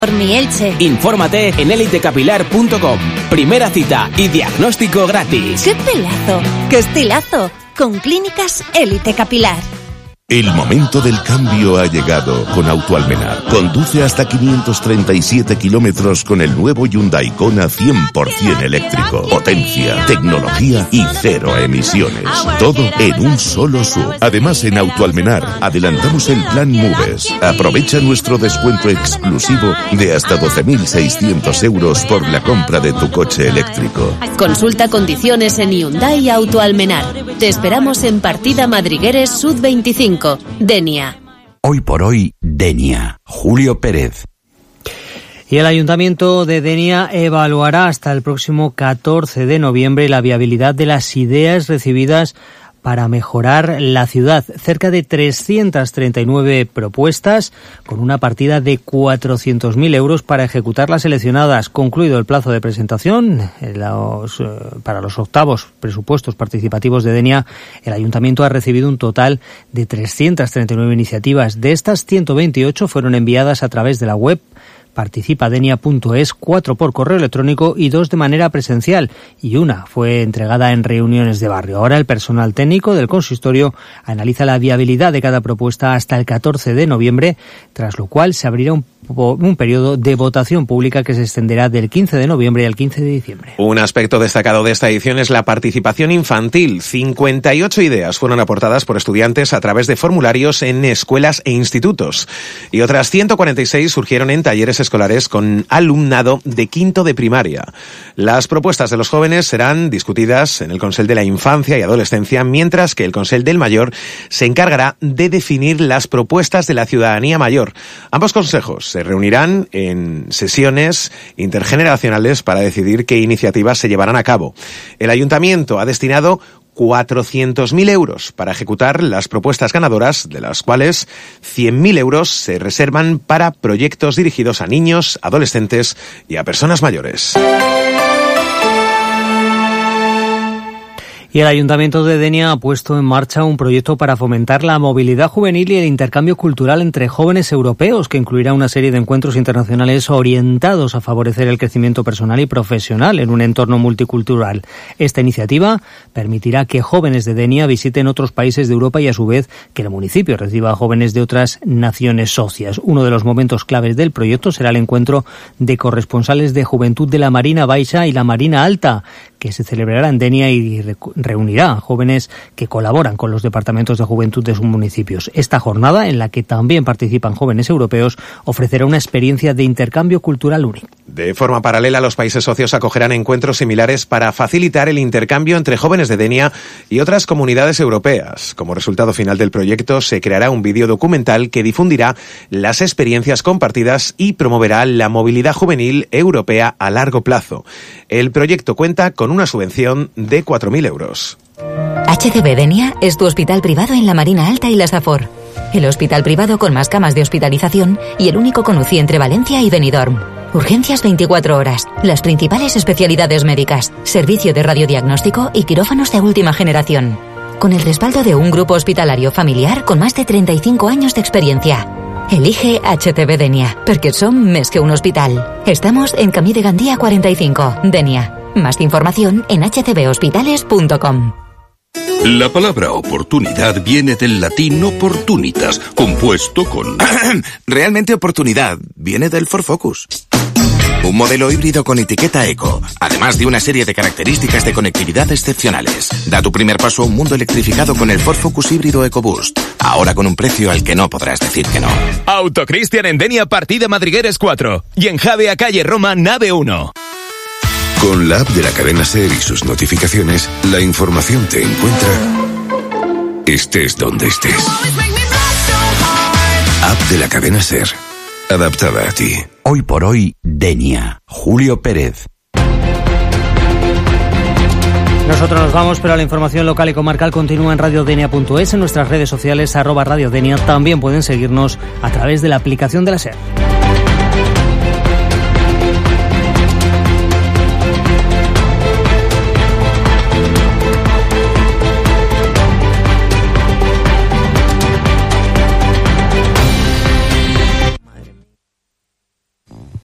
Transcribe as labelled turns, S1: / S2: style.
S1: Mi Elche.
S2: Infórmate en elitecapilar.com. Primera cita y diagnóstico gratis.
S1: ¡Qué pelazo! ¡Qué estilazo! Con Clínicas Élite Capilar.
S3: El momento del cambio ha llegado con Autoalmenar. Conduce hasta 537 kilómetros con el nuevo Hyundai Kona 100% eléctrico. Potencia, tecnología y cero emisiones. Todo en un solo SUV. Además, en Autoalmenar adelantamos el plan Moves. Aprovecha nuestro descuento exclusivo de hasta 12.600 euros por la compra de tu coche eléctrico.
S4: Consulta condiciones en Hyundai Autoalmenar. Te esperamos en Partida Madrigueres Sud 25. Denia.
S5: Hoy por hoy, Denia. Julio Pérez.
S6: Y el Ayuntamiento de Denia evaluará hasta el próximo 14 de noviembre la viabilidad de las ideas recibidas para mejorar la ciudad. Cerca de 339 propuestas con una partida de 400.000 euros para ejecutar las seleccionadas. Concluido el plazo de presentación para los octavos presupuestos participativos de Denia, el Ayuntamiento ha recibido un total de 339 iniciativas. De estas, 128 fueron enviadas a través de la web participadenia.es, 4 por correo electrónico y 2 de manera presencial, y una fue entregada en reuniones de barrio. Ahora el personal técnico del consistorio analiza la viabilidad de cada propuesta hasta el 14 de noviembre, tras lo cual se abrirá un periodo de votación pública que se extenderá del 15 de noviembre al 15 de diciembre.
S7: Un aspecto destacado de esta edición es la participación infantil. 58 ideas fueron aportadas por estudiantes a través de formularios en escuelas e institutos, y otras 146 surgieron en talleres escolares con alumnado de quinto de primaria. Las propuestas de los jóvenes serán discutidas en el Consell de la Infancia y Adolescencia, mientras que el Consell del Mayor se encargará de definir las propuestas de la ciudadanía mayor. Ambos consejos se reunirán en sesiones intergeneracionales para decidir qué iniciativas se llevarán a cabo. El Ayuntamiento ha destinado 400.000 euros para ejecutar las propuestas ganadoras, de las cuales 100.000 euros se reservan para proyectos dirigidos a niños, adolescentes y a personas mayores.
S6: Y el Ayuntamiento de Denia ha puesto en marcha un proyecto para fomentar la movilidad juvenil y el intercambio cultural entre jóvenes europeos, que incluirá una serie de encuentros internacionales orientados a favorecer el crecimiento personal y profesional en un entorno multicultural. Esta iniciativa permitirá que jóvenes de Denia visiten otros países de Europa y, a su vez, que el municipio reciba a jóvenes de otras naciones socias. Uno de los momentos claves del proyecto será el encuentro de corresponsales de juventud de la Marina Baixa y la Marina Alta, que se celebrará en Denia y reunirá a jóvenes que colaboran con los departamentos de juventud de sus municipios. Esta jornada, en la que también participan jóvenes europeos, ofrecerá una experiencia de intercambio cultural única.
S7: De forma paralela, los países socios acogerán encuentros similares para facilitar el intercambio entre jóvenes de Denia y otras comunidades europeas. Como resultado final del proyecto, se creará un vídeo documental que difundirá las experiencias compartidas y promoverá la movilidad juvenil europea a largo plazo. El proyecto cuenta con una subvención de 4.000 euros.
S8: HCB Denia es tu hospital privado en la Marina Alta y la Safor. El hospital privado con más camas de hospitalización y el único con UCI entre Valencia y Benidorm. Urgencias 24 horas, las principales especialidades médicas, servicio de radiodiagnóstico y quirófanos de última generación. Con el respaldo de un grupo hospitalario familiar con más de 35 años de experiencia. Elige HCB Denia, porque son més que un hospital. Estamos en Camí de Gandía 45, Denia. Más información en hcbhospitales.com.
S9: La palabra oportunidad viene del latín opportunitas, compuesto con...
S10: Realmente oportunidad viene del Ford Focus. Un modelo híbrido con etiqueta eco, además de una serie de características de conectividad excepcionales. Da tu primer paso a un mundo electrificado con el Ford Focus híbrido EcoBoost. Ahora con un precio al que no podrás decir que no.
S11: Autocristian en Denia, Partida Madrigueres 4. Y en Javea, calle Roma, nave 1.
S3: Con la app de la cadena SER y sus notificaciones, la información te encuentra estés donde estés. App de la cadena SER, adaptada a ti.
S5: Hoy por hoy, Denia. Julio Pérez.
S6: Nosotros nos vamos, pero la información local y comarcal continúa en radiodenia.es, en nuestras redes sociales @radiodenia. También pueden seguirnos a través de la aplicación de la SER.